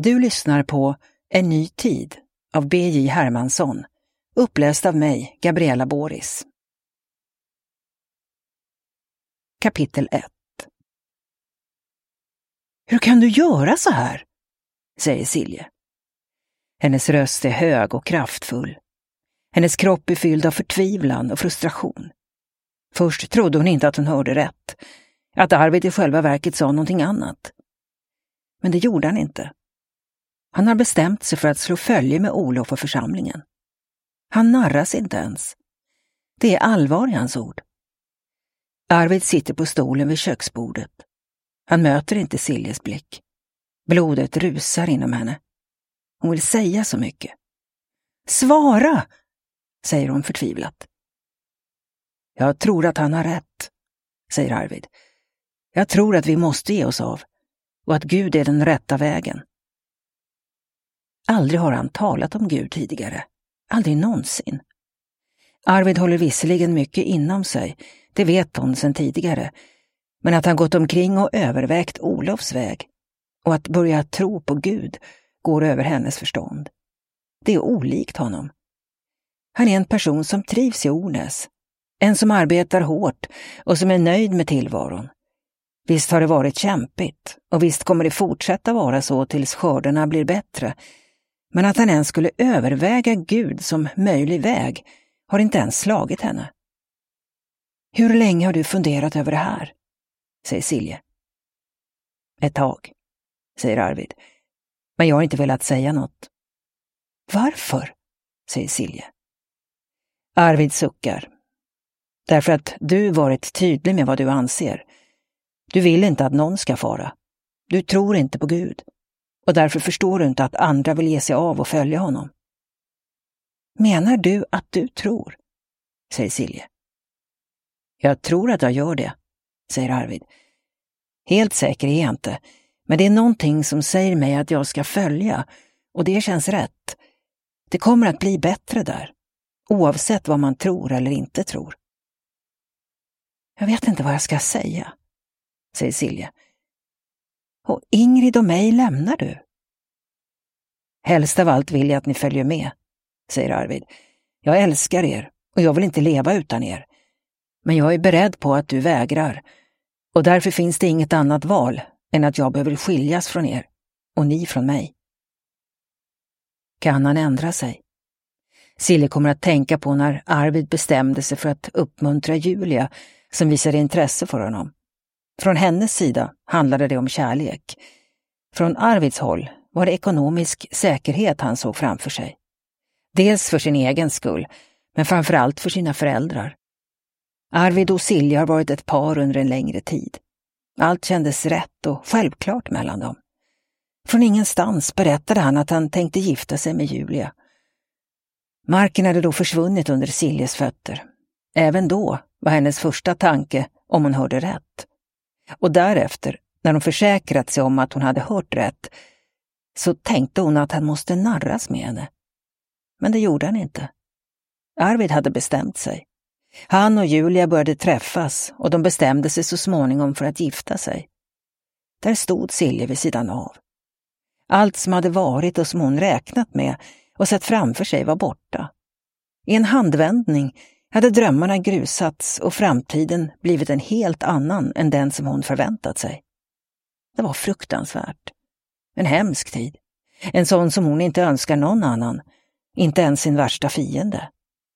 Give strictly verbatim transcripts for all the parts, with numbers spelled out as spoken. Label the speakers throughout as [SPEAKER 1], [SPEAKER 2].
[SPEAKER 1] Du lyssnar på En ny tid av B J Hermansson, uppläst av mig, Gabriella Boris. Kapitel ett. Hur kan du göra så här? Säger Silje. Hennes röst är hög och kraftfull. Hennes kropp är fylld av förtvivlan och frustration. Först trodde hon inte att hon hörde rätt, att Arvid i själva verket sa någonting annat. Men det gjorde han inte. Han har bestämt sig för att slå följe med Olof och församlingen. Han narras inte ens. Det är allvar i hans ord. Arvid sitter på stolen vid köksbordet. Han möter inte Siljes blick. Blodet rusar inom henne. Hon vill säga så mycket. Svara, säger hon förtvivlat. Jag tror att han har rätt, säger Arvid. Jag tror att vi måste ge oss av och att Gud är den rätta vägen. Aldrig har han talat om Gud tidigare. Aldrig någonsin. Arvid håller visserligen mycket inom sig, det vet hon sedan tidigare. Men att han gått omkring och övervägt Olofs väg och att börja tro på Gud går över hennes förstånd. Det är olikt honom. Han är en person som trivs i Ornäs. En som arbetar hårt och som är nöjd med tillvaron. Visst har det varit kämpigt och visst kommer det fortsätta vara så tills skördarna blir bättre. Men att han ens skulle överväga Gud som möjlig väg har inte ens slagit henne. Hur länge har du funderat över det här? Säger Silje. Ett tag, säger Arvid. Men jag har inte velat säga något. Varför? Säger Silje. Arvid suckar. Därför att du varit tydlig med vad du anser. Du vill inte att någon ska fara. Du tror inte på Gud. Och därför förstår du inte att andra vill ge sig av och följa honom. Menar du att du tror? Säger Silje. Jag tror att jag gör det, säger Arvid. Helt säker är jag inte, men det är någonting som säger mig att jag ska följa, och det känns rätt. Det kommer att bli bättre där, oavsett vad man tror eller inte tror. Jag vet inte vad jag ska säga, säger Silje. Och Ingrid och mig lämnar du? Helst av allt vill jag att ni följer med, säger Arvid. Jag älskar er och jag vill inte leva utan er. Men jag är beredd på att du vägrar. Och därför finns det inget annat val än att jag behöver skiljas från er och ni från mig. Kan han ändra sig? Silje kommer att tänka på när Arvid bestämde sig för att uppmuntra Julia som visade intresse för honom. Från hennes sida handlade det om kärlek. Från Arvids håll var det ekonomisk säkerhet han såg framför sig. Dels för sin egen skull, men framförallt för sina föräldrar. Arvid och Silja har varit ett par under en längre tid. Allt kändes rätt och självklart mellan dem. Från ingenstans berättade han att han tänkte gifta sig med Julia. Marken hade då försvunnit under Siljes fötter. Även då var hennes första tanke om hon hörde rätt. Och därefter, när hon försäkrat sig om att hon hade hört rätt, så tänkte hon att han måste narras med henne. Men det gjorde han inte. Arvid hade bestämt sig. Han och Julia började träffas och de bestämde sig så småningom för att gifta sig. Där stod Silje vid sidan av. Allt som hade varit och som hon räknat med och sett framför sig var borta. I en handvändning hade drömmarna grusats och framtiden blivit en helt annan än den som hon förväntat sig. Det var fruktansvärt. En hemsk tid. En sån som hon inte önskar någon annan, inte ens sin värsta fiende.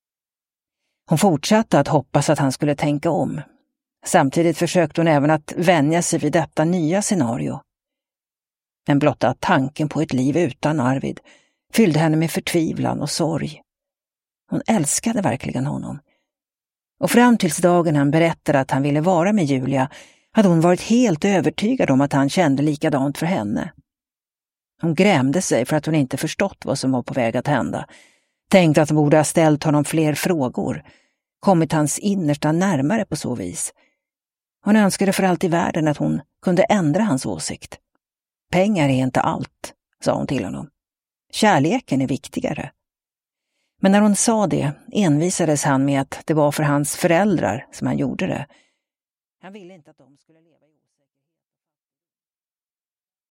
[SPEAKER 1] Hon fortsatte att hoppas att han skulle tänka om. Samtidigt försökte hon även att vänja sig vid detta nya scenario. Men blotta tanken på ett liv utan Arvid fyllde henne med förtvivlan och sorg. Hon älskade verkligen honom. Och fram tills dagen han berättade att han ville vara med Julia hade hon varit helt övertygad om att han kände likadant för henne. Hon grämde sig för att hon inte förstått vad som var på väg att hända. Tänkte att hon borde ha ställt honom fler frågor. Kommit hans innersta närmare på så vis. Hon önskade för allt i världen att hon kunde ändra hans åsikt. Pengar är inte allt, sa hon till honom. Kärleken är viktigare. Men när hon sa det envisades han med att det var för hans föräldrar som han gjorde det. Han ville inte att de skulle leva